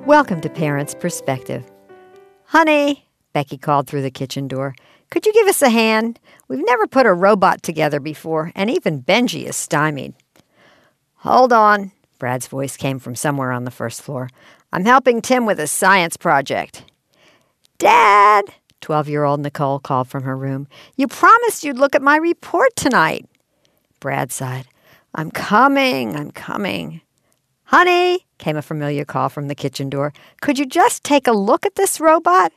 Welcome to Parents' Perspective. Honey, Becky called through the kitchen door, could you give us a hand? We've never put a robot together before, and even Benji is stymied. Hold on, Brad's voice came from somewhere on the first floor. I'm helping Tim with a science project. Dad, 12-year-old Nicole called from her room, you promised you'd look at my report tonight. Brad sighed. I'm coming. Honey, came a familiar call from the kitchen door. Could you just take a look at this robot?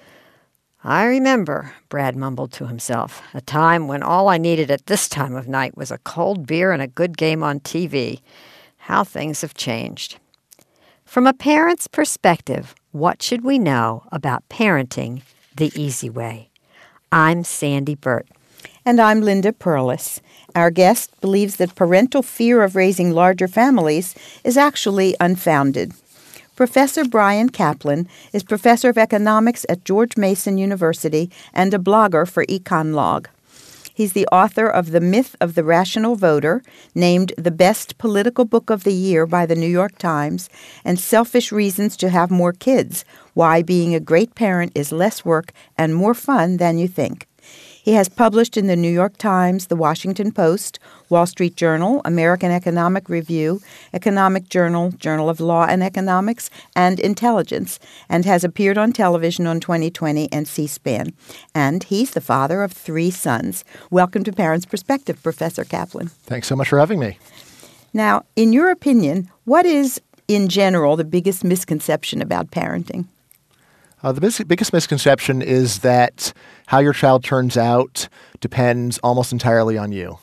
I remember, Brad mumbled to himself, a time when all I needed at this time of night was a cold beer and a good game on TV. How things have changed. From a parent's perspective, what should we know about parenting the easy way? I'm Sandy Burt. And I'm Linda Perlis. Our guest believes that parental fear of raising larger families is actually unfounded. Professor Bryan Caplan is professor of economics at George Mason University and a blogger for EconLog. He's the author of The Myth of the Rational Voter, named the best political book of the year by the New York Times, and Selfish Reasons to Have More Kids, Why Being a Great Parent is Less Work and More Fun Than You Think. He has published in the New York Times, the Washington Post, Wall Street Journal, American Economic Review, Economic Journal, Journal of Law and Economics, and Intelligence, and has appeared on television on 2020 and C-SPAN. And he's the father of 3 sons. Welcome to Parents' Perspective, Professor Caplan. Thanks so much for having me. Now, in your opinion, what is, in general, the biggest misconception about parenting? The biggest misconception is that how your child turns out depends almost entirely on you,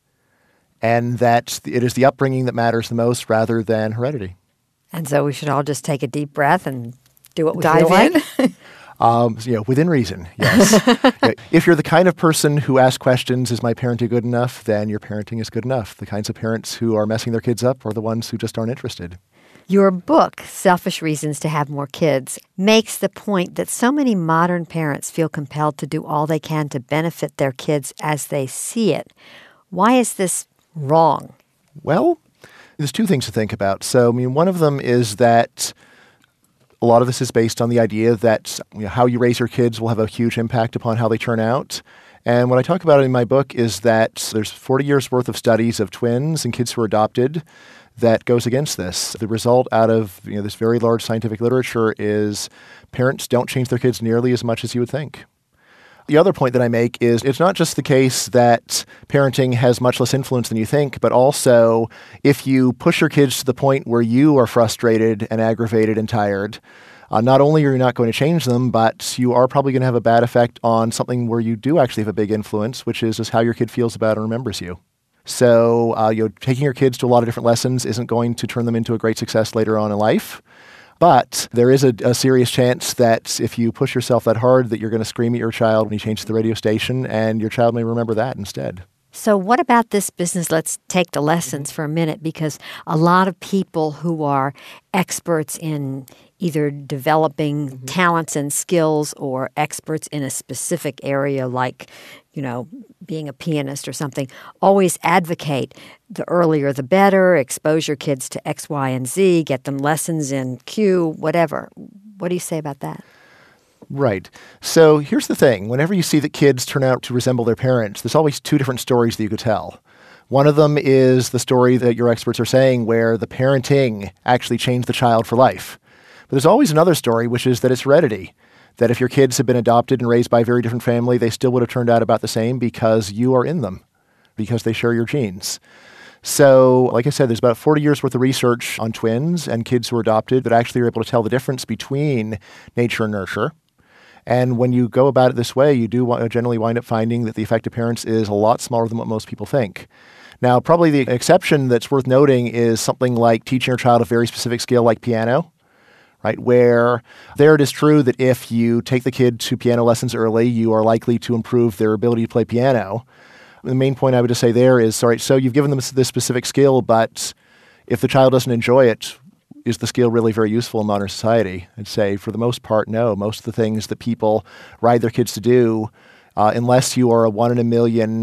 and that it is the upbringing that matters the most rather than heredity. And so we should all just take a deep breath and do what we Dive feel like? in. Within reason, yes. If you're the kind of person who asks questions, is my parenting good enough, then your parenting is good enough. The kinds of parents who are messing their kids up are the ones who just aren't interested. Your book, Selfish Reasons to Have More Kids, makes the point that so many modern parents feel compelled to do all they can to benefit their kids as they see it. Why is this wrong? Well, there's 2 things to think about. So, one of them is that a lot of this is based on the idea that how you raise your kids will have a huge impact upon how they turn out. And what I talk about in my book is that there's 40 years worth of studies of twins and kids who are adopted that goes against this. The result out of this very large scientific literature is parents don't change their kids nearly as much as you would think. The other point that I make is it's not just the case that parenting has much less influence than you think, but also if you push your kids to the point where you are frustrated and aggravated and tired, not only are you not going to change them, but you are probably going to have a bad effect on something where you do actually have a big influence, which is just how your kid feels about and remembers you. So, taking your kids to a lot of different lessons isn't going to turn them into a great success later on in life. But there is a serious chance that if you push yourself that hard, that you're going to scream at your child when he changes the radio station, and your child may remember that instead. So what about this business? Let's take the lessons for a minute, because a lot of people who are experts in either developing talents and skills or experts in a specific area like, being a pianist or something, always advocate the earlier the better, expose your kids to X, Y, and Z, get them lessons in Q, whatever. What do you say about that? Right. So here's the thing. Whenever you see that kids turn out to resemble their parents, there's always 2 different stories that you could tell. One of them is the story that your experts are saying where the parenting actually changed the child for life. But there's always another story, which is that it's heredity. That if your kids had been adopted and raised by a very different family, they still would have turned out about the same because you are in them, because they share your genes. So, like I said, there's about 40 years worth of research on twins and kids who are adopted that actually are able to tell the difference between nature and nurture. And when you go about it this way, you do generally wind up finding that the effect of parents is a lot smaller than what most people think. Now, probably the exception that's worth noting is something like teaching your child a very specific skill like piano. Right, where there it is true that if you take the kid to piano lessons early, you are likely to improve their ability to play piano. The main point I would just say there is, all right, so you've given them this specific skill, but if the child doesn't enjoy it, is the skill really very useful in modern society? I'd say for the most part, no. Most of the things that people ride their kids to do, unless you are a 1 in a million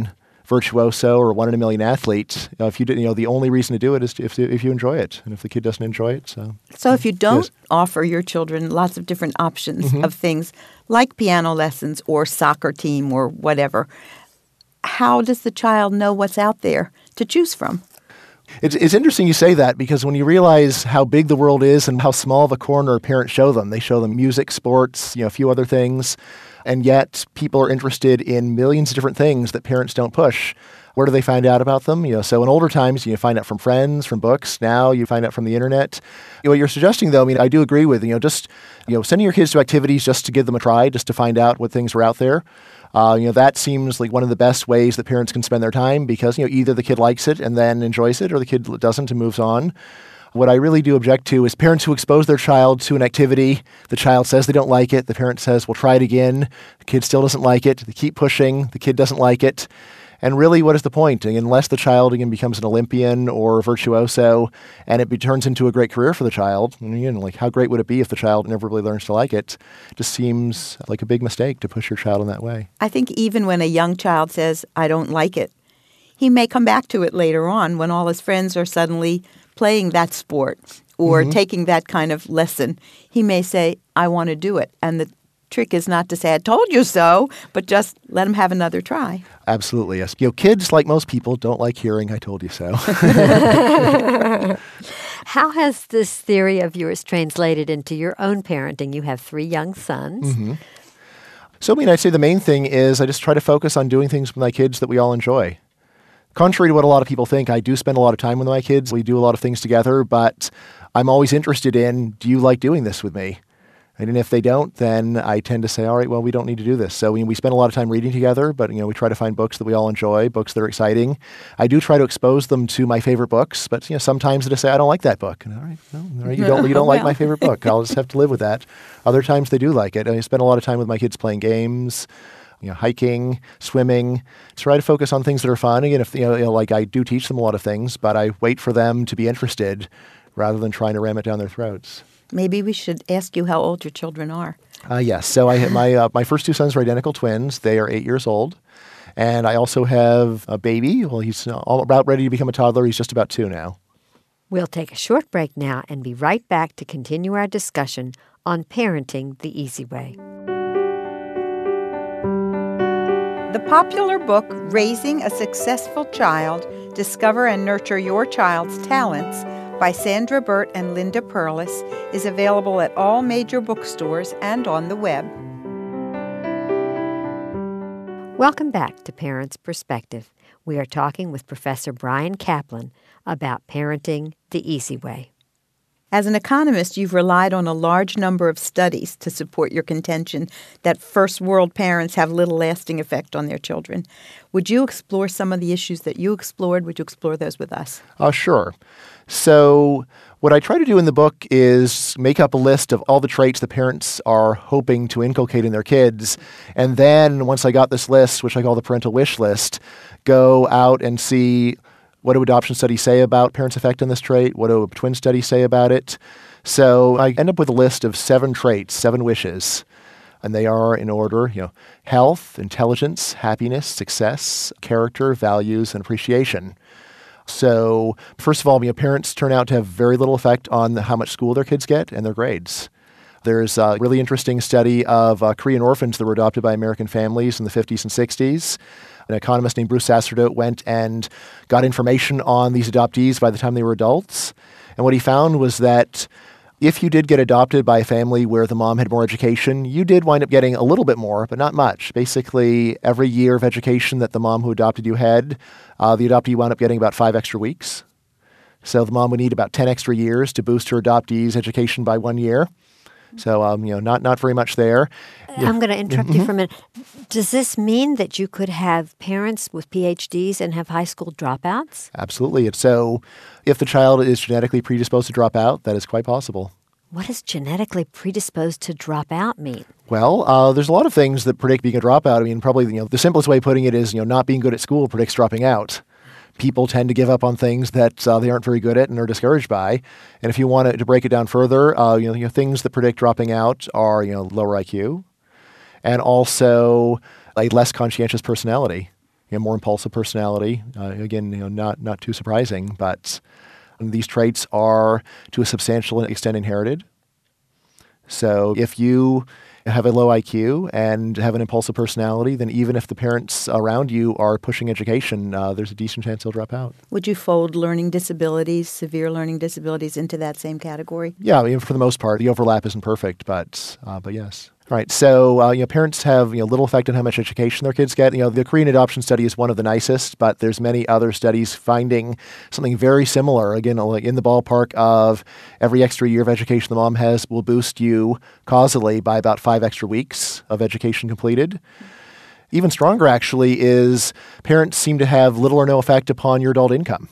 virtuoso or one in a million athlete. If you did, the only reason to do it is if you enjoy it, and if the kid doesn't enjoy it, So if you don't Yes. offer your children lots of different options of things like piano lessons or soccer team or whatever, how does the child know what's out there to choose from? It's interesting you say that, because when you realize how big the world is and how small of a corner parents show them, they show them music, sports, a few other things, and yet people are interested in millions of different things that parents don't push. Where do they find out about them? So in older times, you find out from friends, from books. Now you find out from the internet. What you're suggesting, though, I do agree with, just, sending your kids to activities just to give them a try, just to find out what things are out there. That seems like one of the best ways that parents can spend their time, because, either the kid likes it and then enjoys it, or the kid doesn't and moves on. What I really do object to is parents who expose their child to an activity. The child says they don't like it. The parent says, we'll try it again. The kid still doesn't like it. They keep pushing. The kid doesn't like it. And really, what is the point? Unless the child again becomes an Olympian or a virtuoso and it turns into a great career for the child, how great would it be if the child never really learns to like it? It just seems like a big mistake to push your child in that way. I think even when a young child says, I don't like it, he may come back to it later on when all his friends are suddenly playing that sport or taking that kind of lesson. He may say, I want to do it. And the trick is not to say, I told you so, but just let him have another try. Absolutely, yes. Kids, like most people, don't like hearing, I told you so. How has this theory of yours translated into your own parenting? You have 3 young sons. So, I'd say the main thing is I just try to focus on doing things with my kids that we all enjoy. Contrary to what a lot of people think, I do spend a lot of time with my kids. We do a lot of things together, but I'm always interested in, do you like doing this with me? And if they don't, then I tend to say, all right, well, we don't need to do this. So we spend a lot of time reading together, but we try to find books that we all enjoy, books that are exciting. I do try to expose them to my favorite books, but sometimes they just say, I don't like that book. And all right, no, you don't like my favorite book. I'll just have to live with that. Other times they do like it. I spend a lot of time with my kids playing games, hiking, swimming. Try to focus on things that are fun. Again, if like I do teach them a lot of things, but I wait for them to be interested rather than trying to ram it down their throats. Maybe we should ask you how old your children are. Yes. So I my first 2 sons are identical twins. They are 8 years old. And I also have a baby. Well, he's about ready to become a toddler. He's just about 2 now. We'll take a short break now and be right back to continue our discussion on parenting the easy way. The popular book, Raising a Successful Child, Discover and Nurture Your Child's Talents, by Sandra Burt and Linda Perlis, is available at all major bookstores and on the web. Welcome back to Parents' Perspective. We are talking with Professor Bryan Caplan about parenting the easy way. As an economist, you've relied on a large number of studies to support your contention that first world parents have little lasting effect on their children. Would you explore some of the issues that you explored? Would you explore those with us? Sure. So what I try to do in the book is make up a list of all the traits the parents are hoping to inculcate in their kids. And then once I got this list, which I call the parental wish list, go out and see, what do adoption studies say about parents' effect on this trait? What do twin studies say about it? So I end up with a list of 7 traits, 7 wishes. And they are in order, health, intelligence, happiness, success, character, values, and appreciation. So first of all, parents turn out to have very little effect on how much school their kids get and their grades. There's a really interesting study of Korean orphans that were adopted by American families in the 50s and 60s. An economist named Bruce Sacerdote went and got information on these adoptees by the time they were adults. And what he found was that if you did get adopted by a family where the mom had more education, you did wind up getting a little bit more, but not much. Basically, every year of education that the mom who adopted you had, the adoptee wound up getting about 5 extra weeks. So the mom would need about 10 extra years to boost her adoptee's education by 1 year. So, not very much there. I'm going to interrupt you for a minute. Does this mean that you could have parents with PhDs and have high school dropouts? Absolutely. So if the child is genetically predisposed to drop out, that is quite possible. What does genetically predisposed to drop out mean? Well, there's a lot of things that predict being a dropout. Probably the simplest way of putting it is, not being good at school predicts dropping out. People tend to give up on things that they aren't very good at and are discouraged by. And if you want to break it down further, things that predict dropping out are, lower IQ and also a less conscientious personality. more impulsive personality. Again, not too surprising, but these traits are to a substantial extent inherited. So if you have a low IQ and have an impulsive personality, then even if the parents around you are pushing education, there's a decent chance they'll drop out. Would you fold learning disabilities, severe learning disabilities, into that same category? Yeah, for the most part. The overlap isn't perfect, but yes. All right, so parents have little effect on how much education their kids get. The Korean adoption study is one of the nicest, but there's many other studies finding something very similar. Again, like in the ballpark of every extra year of education the mom has will boost you causally by about 5 extra weeks of education completed. Even stronger, actually, is parents seem to have little or no effect upon your adult income.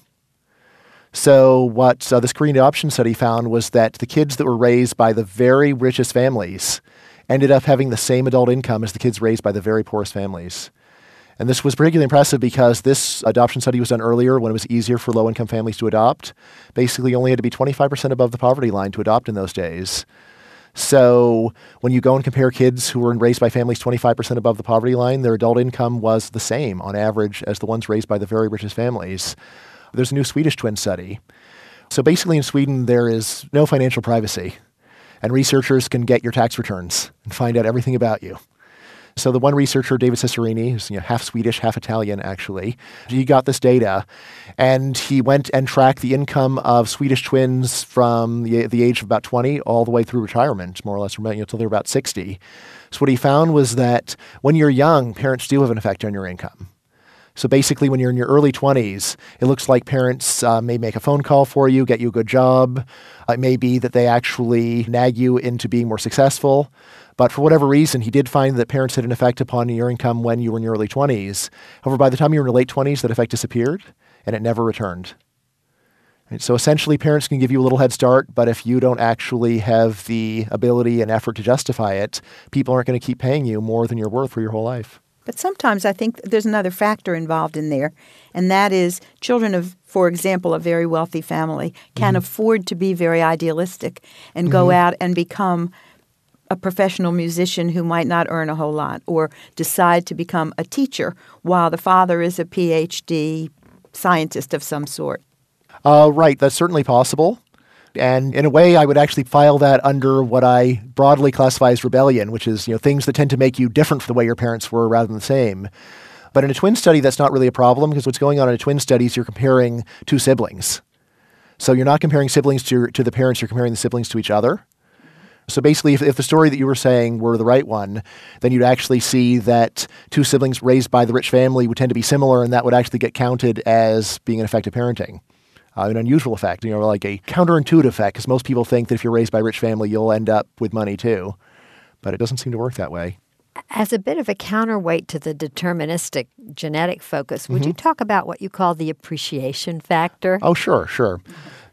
So what this Korean adoption study found was that the kids that were raised by the very richest families ended up having the same adult income as the kids raised by the very poorest families. And this was particularly impressive because this adoption study was done earlier when it was easier for low-income families to adopt. Basically, you only had to be 25% above the poverty line to adopt in those days. So when you go and compare kids who were raised by families 25% above the poverty line, their adult income was the same on average as the ones raised by the very richest families. There's a new Swedish twin study. So basically in Sweden, there is no financial privacy. And researchers can get your tax returns and find out everything about you. So the one researcher, David Cicerini, who's half Swedish, half Italian, actually, he got this data, and he went and tracked the income of Swedish twins from the age of about 20 all the way through retirement, more or less, until they're about 60. So what he found was that when you're young, parents do have an effect on your income. So basically, when you're in your early 20s, it looks like parents may make a phone call for you, get you a good job. It may be that they actually nag you into being more successful. But for whatever reason, he did find that parents had an effect upon your income when you were in your early 20s. However, by the time you were in your late 20s, that effect disappeared, and it never returned. Right? So essentially, parents can give you a little head start, but if you don't actually have the ability and effort to justify it, people aren't going to keep paying you more than you're worth for your whole life. But sometimes I think there's another factor involved in there, and that is children of, for example, a very wealthy family can afford to be very idealistic and go out and become a professional musician who might not earn a whole lot, or decide to become a teacher while the father is a PhD scientist of some sort. Right, that's certainly possible. And in a way, I would actually file that under what I broadly classify as rebellion, which is things that tend to make you different from the way your parents were rather than the same. But in a twin study, that's not really a problem, because what's going on in a twin study is you're comparing two siblings. So you're not comparing siblings to the parents, you're comparing the siblings to each other. So basically, if the story that you were saying were the right one, then you'd actually see that two siblings raised by the rich family would tend to be similar, and that would actually get counted as being an effective parenting. An unusual effect, like a counterintuitive effect, because most people think that if you're raised by a rich family, you'll end up with money too. But it doesn't seem to work that way. As a bit of a counterweight to the deterministic genetic focus, would you talk about what you call the appreciation factor? Oh, sure.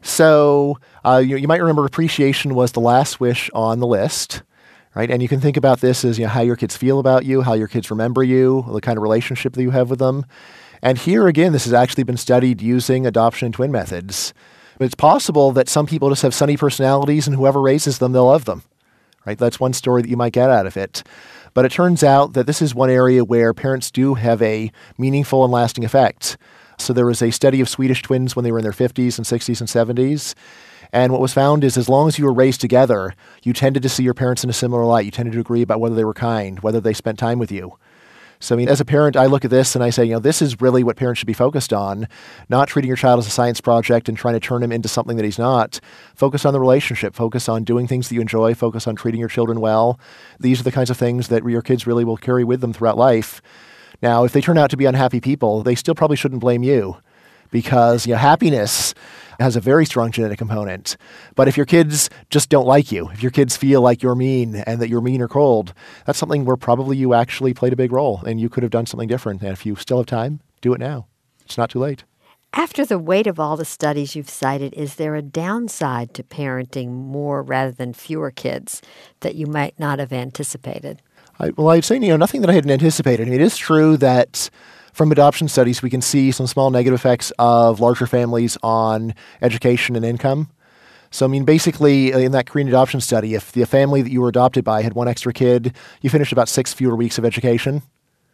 So you might remember appreciation was the last wish on the list, right? And you can think about this as how your kids feel about you, how your kids remember you, the kind of relationship that you have with them. And here, again, this has actually been studied using adoption and twin methods. It's possible that some people just have sunny personalities, and whoever raises them, they'll love them. Right? That's one story that you might get out of it. But it turns out that this is one area where parents do have a meaningful and lasting effect. So there was a study of Swedish twins when they were in their 50s and 60s and 70s. And what was found is as long as you were raised together, you tended to see your parents in a similar light. You tended to agree about whether they were kind, whether they spent time with you. So, as a parent, I look at this and I say, this is really what parents should be focused on, not treating your child as a science project and trying to turn him into something that he's not. Focus on the relationship. Focus on doing things that you enjoy. Focus on treating your children well. These are the kinds of things that your kids really will carry with them throughout life. Now, if they turn out to be unhappy people, they still probably shouldn't blame you, because happiness has a very strong genetic component. But if your kids just don't like you, if your kids feel like you're mean and that you're mean or cold, that's something where probably you actually played a big role and you could have done something different. And if you still have time, do it now. It's not too late. After the weight of all the studies you've cited, is there a downside to parenting more rather than fewer kids that you might not have anticipated? I'd say nothing that I hadn't anticipated. It is true that from adoption studies, we can see some small negative effects of larger families on education and income. So, basically, in that Korean adoption study, if the family that you were adopted by had one extra kid, you finished about 6 fewer weeks of education.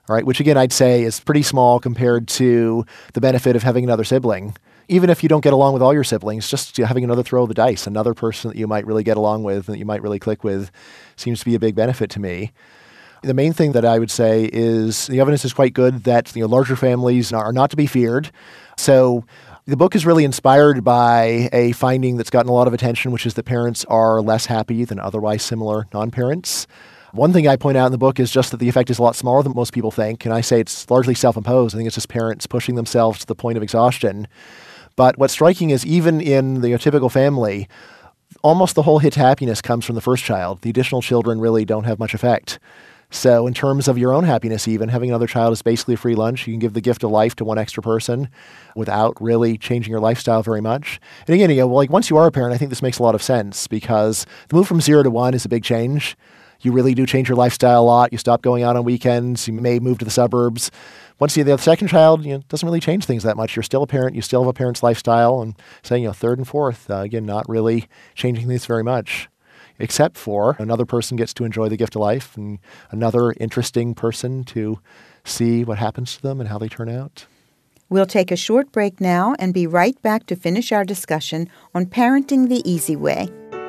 all right, which again I'd say is pretty small compared to the benefit of having another sibling. Even if you don't get along with all your siblings, just having another throw of the dice, another person that you might really get along with and that you might really click with seems to be a big benefit to me. The main thing that I would say is the evidence is quite good that larger families are not to be feared. So the book is really inspired by a finding that's gotten a lot of attention, which is that parents are less happy than otherwise similar non-parents. One thing I point out in the book is just that the effect is a lot smaller than most people think, and I say it's largely self-imposed. I think it's just parents pushing themselves to the point of exhaustion. But what's striking is even in the typical family, almost the whole hit to happiness comes from the first child. The additional children really don't have much effect. So in terms of your own happiness even, having another child is basically a free lunch. You can give the gift of life to one extra person without really changing your lifestyle very much. And again, once you are a parent, I think this makes a lot of sense because the move from 0 to 1 is a big change. You really do change your lifestyle a lot. You stop going out on weekends. You may move to the suburbs. Once you have the second child, it doesn't really change things that much. You're still a parent. You still have a parent's lifestyle. And saying, third and fourth, again, not really changing things very much, except for another person gets to enjoy the gift of life and another interesting person to see what happens to them and how they turn out. We'll take a short break now and be right back to finish our discussion on parenting the easy way.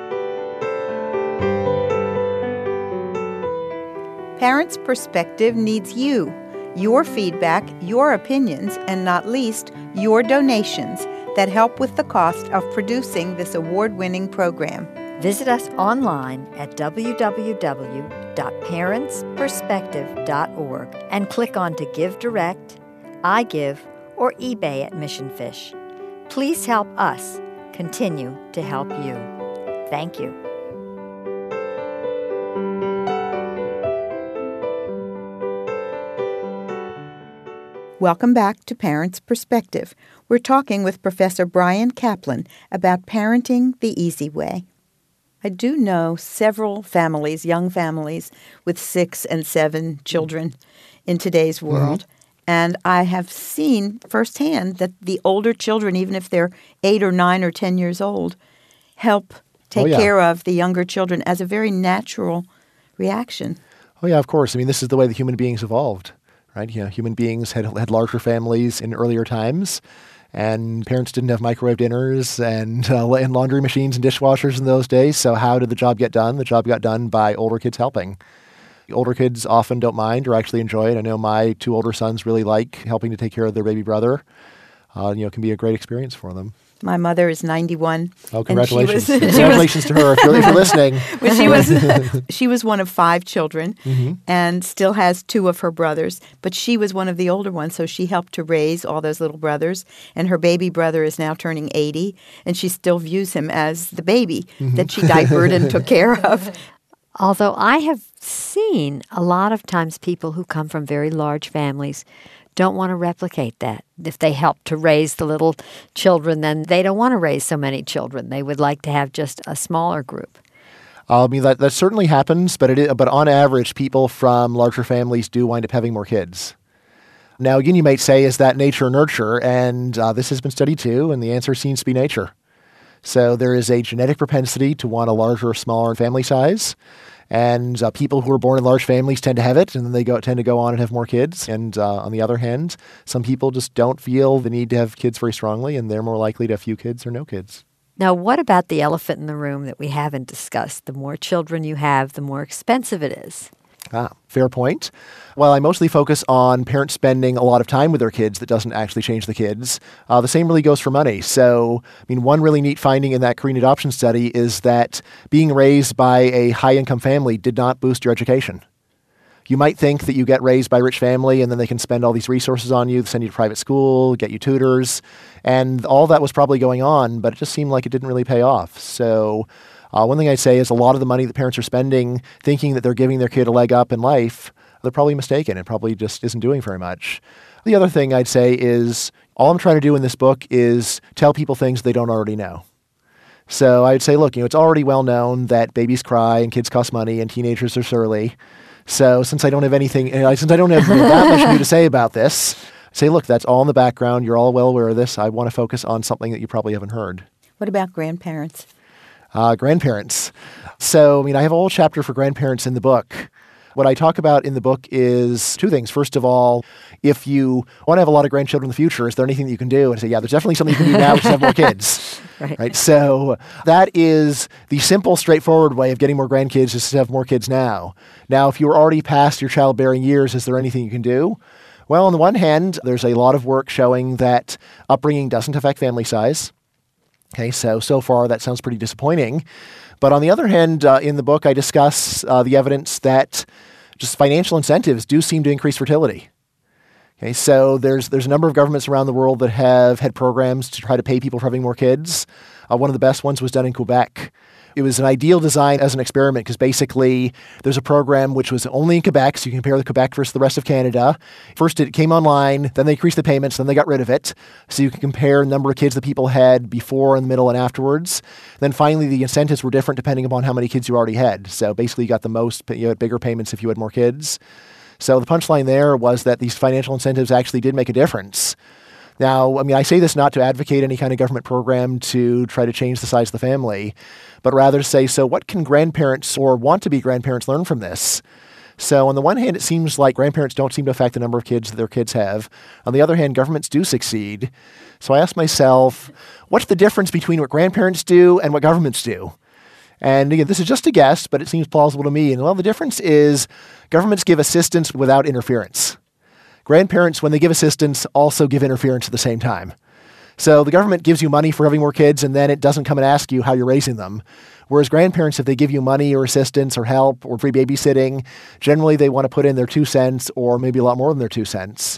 Parents' Perspective needs you, your feedback, your opinions, and not least, your donations that help with the cost of producing this award-winning program. Visit us online at www.parentsperspective.org and click on to Give Direct, iGive, or eBay at Mission Fish. Please help us continue to help you. Thank you. Welcome back to Parents' Perspective. We're talking with Professor Bryan Caplan about parenting the easy way. I do know several families, young families, with 6 and 7 children in today's world. Mm-hmm. And I have seen firsthand that the older children, even if they're 8 or 9 or 10 years old, help take care of the younger children as a very natural reaction. Oh, yeah, of course. This is the way the human beings evolved, right? Human beings had larger families in earlier times. And parents didn't have microwave dinners and laundry machines and dishwashers in those days. So how did the job get done? The job got done by older kids helping. Older kids often don't mind or actually enjoy it. I know my 2 older sons really like helping to take care of their baby brother. It can be a great experience for them. My mother is 91. Oh, congratulations. Congratulations to her if you're listening. Well, she was one of 5 children and still has 2 of her brothers, but she was one of the older ones, so she helped to raise all those little brothers. And her baby brother is now turning 80, and she still views him as the baby that she diapered and took care of. Although I have seen a lot of times people who come from very large families don't want to replicate that. If they help to raise the little children, then they don't want to raise so many children. They would like to have just a smaller group. That certainly happens, but on average, people from larger families do wind up having more kids. Now, again, you might say, is that nature or nurture? And this has been studied too, and the answer seems to be nature. So there is a genetic propensity to want a larger or smaller family size. And people who are born in large families tend to have it, and then they tend to go on and have more kids. And on the other hand, some people just don't feel the need to have kids very strongly, and they're more likely to have few kids or no kids. Now, what about the elephant in the room that we haven't discussed? The more children you have, the more expensive it is. Fair point. While I mostly focus on parents spending a lot of time with their kids, that doesn't actually change the kids. The same really goes for money. So, one really neat finding in that Korean adoption study is that being raised by a high-income family did not boost your education. You might think that you get raised by a rich family and then they can spend all these resources on you, send you to private school, get you tutors, and all that was probably going on, but it just seemed like it didn't really pay off. So one thing I'd say is a lot of the money that parents are spending thinking that they're giving their kid a leg up in life, they're probably mistaken. It probably just isn't doing very much. The other thing I'd say is all I'm trying to do in this book is tell people things they don't already know. So I'd say, look, it's already well known that babies cry and kids cost money and teenagers are surly. So since I don't have that much new to say about this, say, look, that's all in the background. You're all well aware of this. I want to focus on something that you probably haven't heard. What about grandparents? Grandparents. So, I have a whole chapter for grandparents in the book. What I talk about in the book is two things. First of all, if you want to have a lot of grandchildren in the future, is there anything that you can do? And I say, yeah, there's definitely something you can do now, which is have more kids. Right. So that is the simple, straightforward way of getting more grandkids, is to have more kids now. Now, if you're already past your childbearing years, is there anything you can do? Well, on the one hand, there's a lot of work showing that upbringing doesn't affect family size. Okay, so far that sounds pretty disappointing. But on the other hand, in the book, I discuss the evidence that just financial incentives do seem to increase fertility. Okay, so there's a number of governments around the world that have had programs to try to pay people for having more kids. One of the best ones was done in Quebec. It was an ideal design as an experiment because basically there's a program which was only in Quebec, so you can compare the Quebec versus the rest of Canada. First it came online, then they increased the payments, then they got rid of it. So you can compare the number of kids that people had before, in the middle, and afterwards. Then finally the incentives were different depending upon how many kids you already had. So basically you got the most, you had bigger payments if you had more kids. So the punchline there was that these financial incentives actually did make a difference. Now, I mean, I say this not to advocate any kind of government program to try to change the size of the family, but rather to say, so what can grandparents or want-to-be grandparents learn from this? So on the one hand, it seems like grandparents don't seem to affect the number of kids that their kids have. On the other hand, governments do succeed. So I asked myself, what's the difference between what grandparents do and what governments do? And again, this is just a guess, but it seems plausible to me. And well, the difference is governments give assistance without interference. Grandparents, when they give assistance, also give interference at the same time. So the government gives you money for having more kids, and then it doesn't come and ask you how you're raising them. Whereas grandparents, if they give you money or assistance or help or free babysitting, generally they want to put in their 2 cents or maybe a lot more than their 2 cents.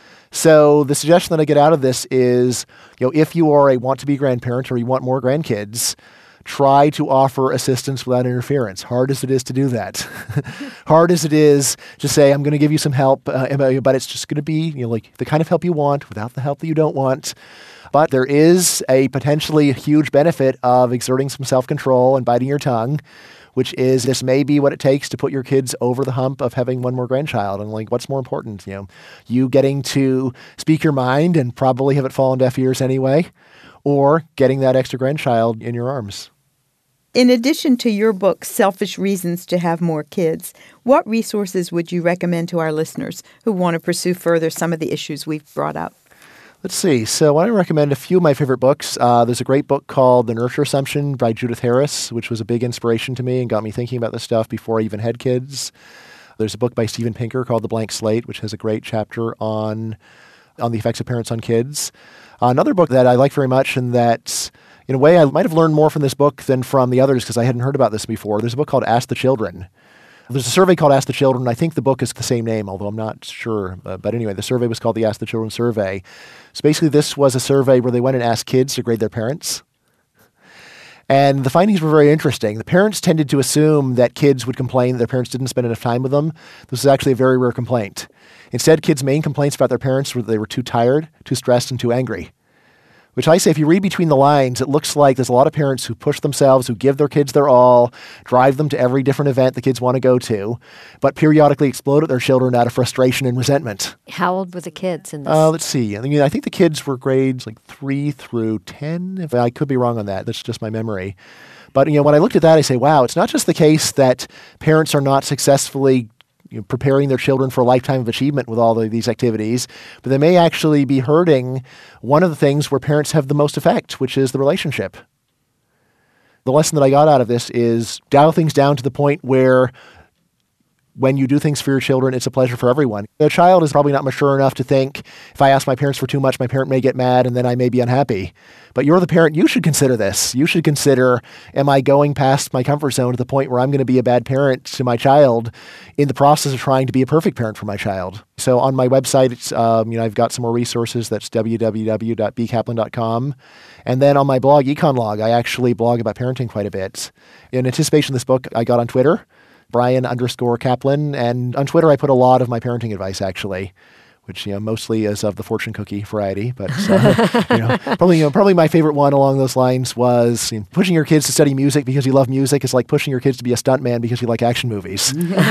So the suggestion that I get out of this is, if you are a want-to-be grandparent or you want more grandkids, try to offer assistance without interference. Hard as it is to do that. Hard as it is to say, I'm going to give you some help, but it's just going to be like the kind of help you want without the help that you don't want. But there is a potentially huge benefit of exerting some self-control and biting your tongue, which is this may be what it takes to put your kids over the hump of having one more grandchild. And what's more important? You getting to speak your mind and probably have it fall on deaf ears anyway, or getting that extra grandchild in your arms. In addition to your book, Selfish Reasons to Have More Kids, what resources would you recommend to our listeners who want to pursue further some of the issues we've brought up? Let's see. So I recommend a few of my favorite books. There's a great book called The Nurture Assumption by Judith Harris, which was a big inspiration to me and got me thinking about this stuff before I even had kids. There's a book by Steven Pinker called The Blank Slate, which has a great chapter on the effects of parents on kids. Another book that I like very much, and that in a way I might have learned more from this book than from the others because I hadn't heard about this before. There's a book called Ask the Children. There's a survey called Ask the Children. I think the book is the same name, although I'm not sure. But anyway, the survey was called the Ask the Children survey. So basically this was a survey where they went and asked kids to grade their parents. And the findings were very interesting. The parents tended to assume that kids would complain that their parents didn't spend enough time with them. This is actually a very rare complaint. Instead, kids' main complaints about their parents were that they were too tired, too stressed, and too angry. Which I say, if you read between the lines, it looks like there's a lot of parents who push themselves, who give their kids their all, drive them to every different event the kids want to go to, but periodically explode at their children out of frustration and resentment. How old were the kids in this? Let's see. I think the kids were grades 3 through 10. If I could be wrong on that. That's just my memory. But when I looked at that, I say, wow, it's not just the case that parents are not successfully preparing their children for a lifetime of achievement with all of these activities, but they may actually be hurting one of the things where parents have the most effect, which is the relationship. The lesson that I got out of this is dial things down to the point where when you do things for your children, it's a pleasure for everyone. A child is probably not mature enough to think, if I ask my parents for too much, my parent may get mad and then I may be unhappy. But you're the parent, you should consider this. You should consider, am I going past my comfort zone to the point where I'm going to be a bad parent to my child in the process of trying to be a perfect parent for my child? So on my website, it's, I've got some more resources. That's www.bkaplan.com. And then on my blog, EconLog, I actually blog about parenting quite a bit. In anticipation of this book, I got on Twitter, Brian_Kaplan. And on Twitter, I put a lot of my parenting advice, actually, which, mostly is of the fortune cookie variety. But, probably my favorite one along those lines was pushing your kids to study music because you love music is like pushing your kids to be a stuntman because you like action movies.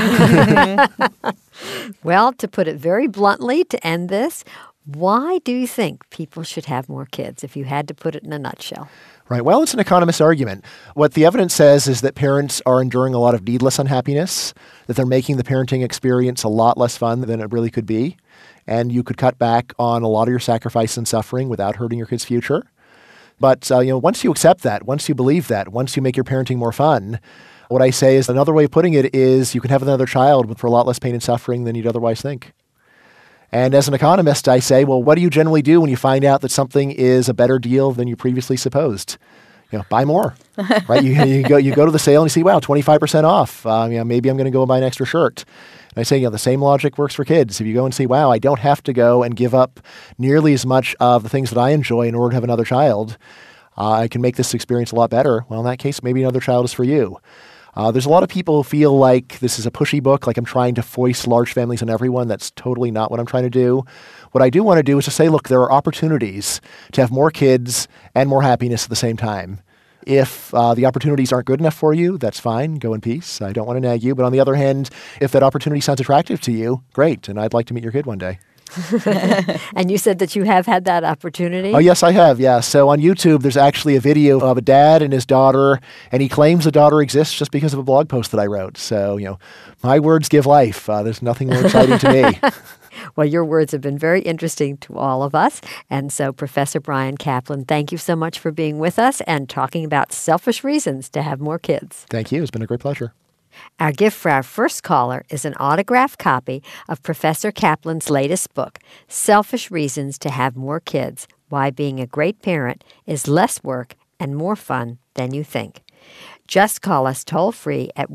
Well, to put it very bluntly, to end this, why do you think people should have more kids, if you had to put it in a nutshell? Right. Well, it's an economist's argument. What the evidence says is that parents are enduring a lot of needless unhappiness, that they're making the parenting experience a lot less fun than it really could be. And you could cut back on a lot of your sacrifice and suffering without hurting your kid's future. But once you accept that, once you believe that, once you make your parenting more fun, what I say is another way of putting it is you can have another child for a lot less pain and suffering than you'd otherwise think. And as an economist, I say, well, what do you generally do when you find out that something is a better deal than you previously supposed? Buy more, right? You go to the sale and you see, wow, 25% off. Maybe I'm going to go and buy an extra shirt. And I say, the same logic works for kids. If you go and see, wow, I don't have to go and give up nearly as much of the things that I enjoy in order to have another child, I can make this experience a lot better. Well, in that case, maybe another child is for you. There's a lot of people who feel like this is a pushy book, like I'm trying to foist large families on everyone. That's totally not what I'm trying to do. What I do want to do is to say, look, there are opportunities to have more kids and more happiness at the same time. If the opportunities aren't good enough for you, that's fine. Go in peace. I don't want to nag you. But on the other hand, if that opportunity sounds attractive to you, great. And I'd like to meet your kid one day. And you said that you have had that opportunity? Oh, yes, I have, yeah. So on YouTube, there's actually a video of a dad and his daughter, and he claims the daughter exists just because of a blog post that I wrote. So, my words give life. There's nothing more exciting to me. Well, your words have been very interesting to all of us. And so, Professor Bryan Caplan, thank you so much for being with us and talking about selfish reasons to have more kids. Thank you. It's been a great pleasure. Our gift for our first caller is an autographed copy of Professor Caplan's latest book, Selfish Reasons to Have More Kids, Why Being a Great Parent is Less Work and More Fun Than You Think. Just call us toll-free at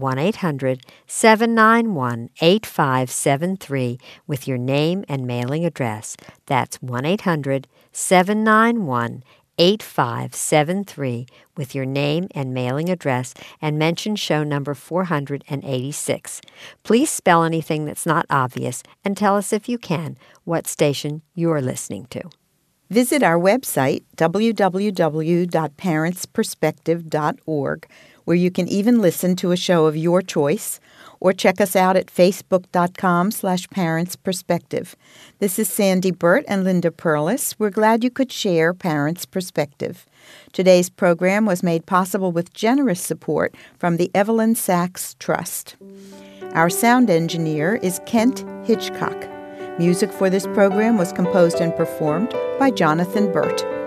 1-800-791-8573 with your name and mailing address. That's 1-800-791-8573 with your name and mailing address and mention show number 486. Please spell anything that's not obvious and tell us, if you can, what station you're listening to. Visit our website, www.parentsperspective.org, where you can even listen to a show of your choice, or check us out at facebook.com/parentsperspective. This is Sandy Burt and Linda Perlis. We're glad you could share Parents' Perspective. Today's program was made possible with generous support from the Evelyn Sachs Trust. Our sound engineer is Kent Hitchcock. Music for this program was composed and performed by Jonathan Burt.